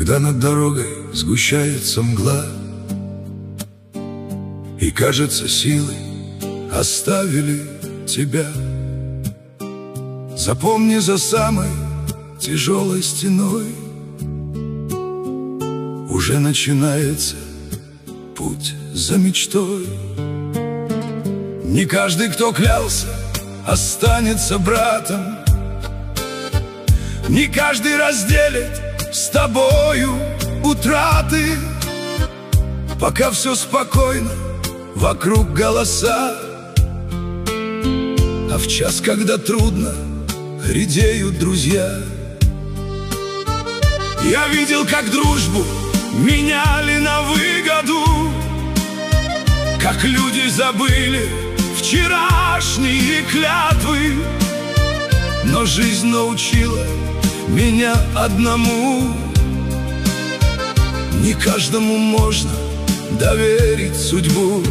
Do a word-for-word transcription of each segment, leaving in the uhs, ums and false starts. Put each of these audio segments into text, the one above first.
когда над дорогой сгущается мгла, и кажется, силы оставили тебя. Запомни, за самой тяжелой стеной уже начинается путь за мечтой. Не каждый, кто клялся, останется братом. Не каждый разделит с тобою утраты. Пока все спокойно, вокруг голоса, а в час, когда трудно, редеют друзья. Я видел, как дружбу меняли на выгоду, как люди забыли вчерашние клятвы. Но жизнь научила меня одному: не каждому можно доверить судьбу.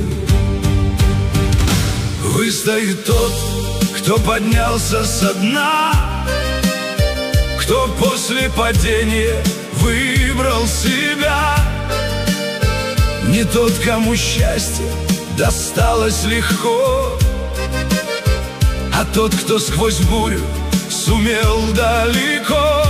Выстоит тот, кто поднялся со дна, кто после падения выбрал себя. Не тот, кому счастье досталось легко, а тот, кто сквозь бурю сумел далеко.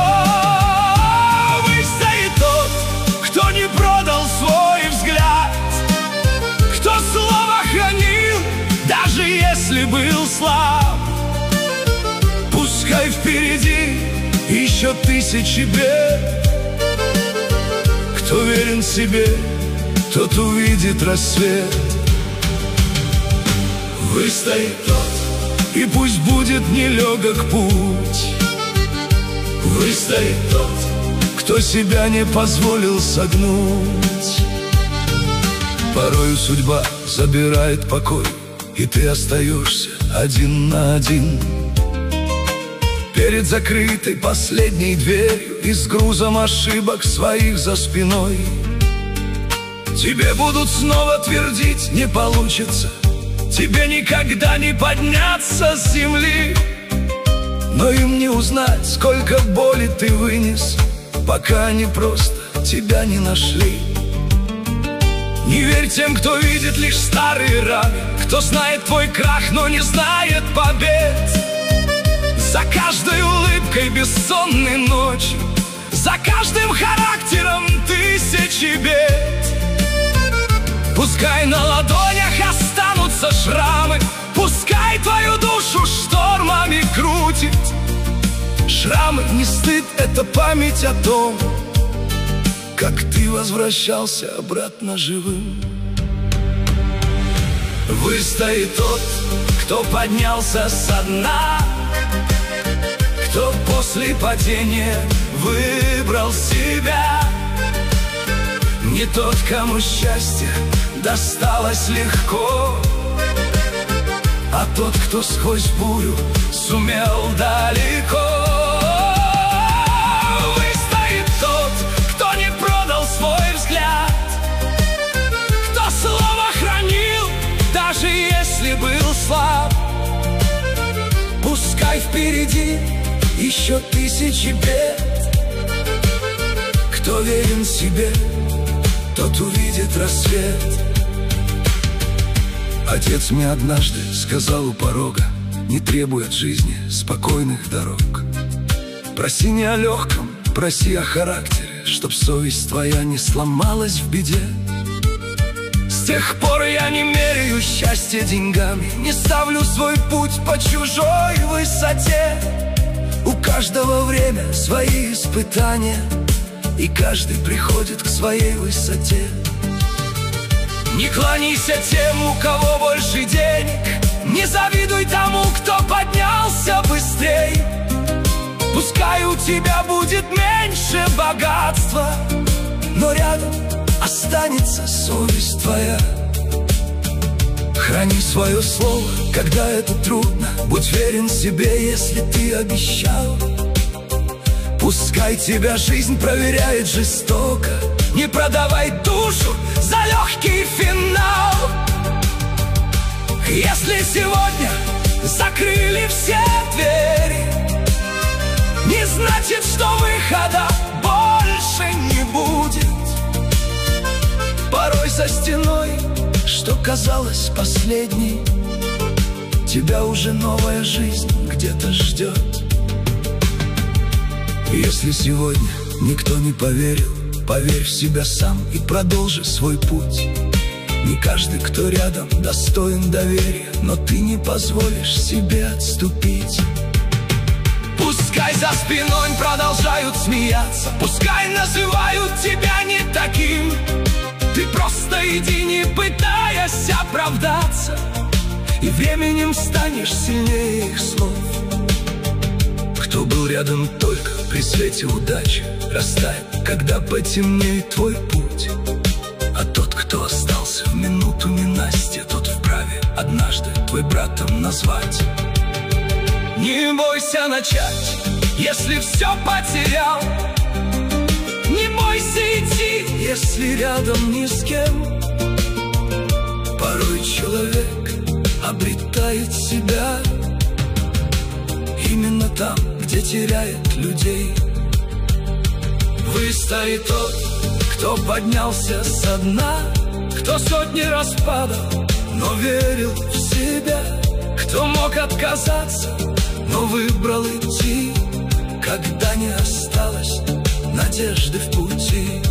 Выстоит тот, кто не продал свой взгляд, кто слово хранил, даже если был слаб. Пускай впереди еще тысячи бед, кто верен себе, тот увидит рассвет. Выстоит тот, и пусть будет нелегок путь. Выстоит тот, кто себя не позволил согнуть. Порою судьба забирает покой, и ты остаешься один на один перед закрытой последней дверью и с грузом ошибок своих за спиной. Тебе будут снова твердить: не получится, тебе никогда не подняться с земли. Но им не узнать, сколько боли ты вынес, пока они просто тебя не нашли. Не верь тем, кто видит лишь старые раны, кто знает твой крах, но не знает побед. За каждой улыбкой бессонной ночью, за каждым характером тысячи бед. Пускай на ладонях останутся шрамы, пускай твою душу штормами крутит. Шрамы не стыд, это память о том, как ты возвращался обратно живым. Выстоит тот, кто поднялся со дна, кто после падения выбрал себя. Не тот, кому счастье досталось легко, а тот, кто сквозь бурю сумел далеко. Выстоит тот, кто не продал свой взгляд, кто слово хранил, даже если был слаб. Пускай впереди еще тысячи бед, кто верен себе, тот увидит рассвет. Отец мне однажды сказал у порога: не требуй от жизни спокойных дорог. Проси не о легком, проси о характере, чтоб совесть твоя не сломалась в беде. С тех пор я не меряю счастье деньгами, не ставлю свой путь по чужой высоте. У каждого время свои испытания, и каждый приходит к своей высоте. Не кланяйся тем, у кого больше денег, не завидуй тому, кто поднялся быстрей. Пускай у тебя будет меньше богатства, но рядом останется совесть твоя. Храни свое слово, когда это трудно, будь верен себе, если ты обещал. Пускай тебя жизнь проверяет жестоко, не продавай душу за легкий финал. Если сегодня закрыли все двери, не значит, что выхода больше нет. Порой за стеной, что казалось последней, тебя уже новая жизнь где-то ждет. Если сегодня никто не поверил, поверь в себя сам и продолжи свой путь. Не каждый, кто рядом, достоин доверия, но ты не позволишь себе отступить. Пускай за спиной продолжают смеяться, пускай называют тебя не таким, ты просто иди, не пытаясь оправдаться, и временем станешь сильнее их слов. Кто был рядом только при свете удачи, растает, когда потемнеет твой путь. А тот, кто остался в минуту ненастья, тот вправе однажды твой братом назвать. Не бойся начать, если все потерял. Не бойся идти, если рядом ни с кем. Порой человек обретает себя именно там, где теряет людей. Выстоит тот, кто поднялся со дна, кто сотни раз падал, но верил в себя, кто мог отказаться, но выбрал идти, когда не осталось надежды в пути.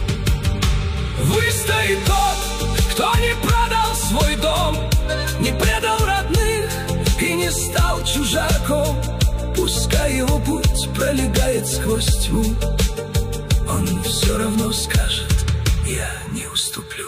Выстоит тот, кто не продал свой дом, не предал родных и не стал чужаком. Пускай его путь пролегает сквозь тьму, он все равно скажет: я не уступлю.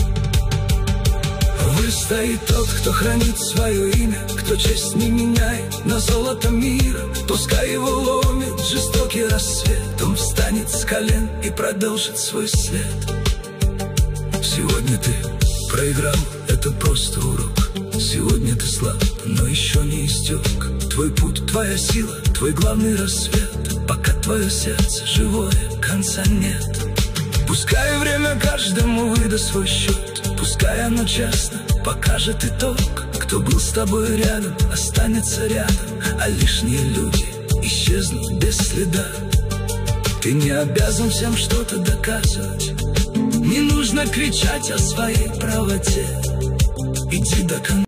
Выстоит тот, кто хранит свое имя, кто честь не меняет на золото мира. Пускай его ломит жестокий рассвет, он встанет с колен и продолжит свой след. Сегодня ты проиграл, это просто урок. Сегодня ты слаб, но еще не истек. Твой путь, твоя сила, твой главный рассвет. Пока твое сердце живое, конца нет. Пускай время каждому выдаст свой счет, пускай оно честно покажет итог. Кто был с тобой рядом, останется рядом, а лишние люди исчезнут без следа. Ты не обязан всем что-то доказывать, не нужно кричать о своей правоте. Иди до конца.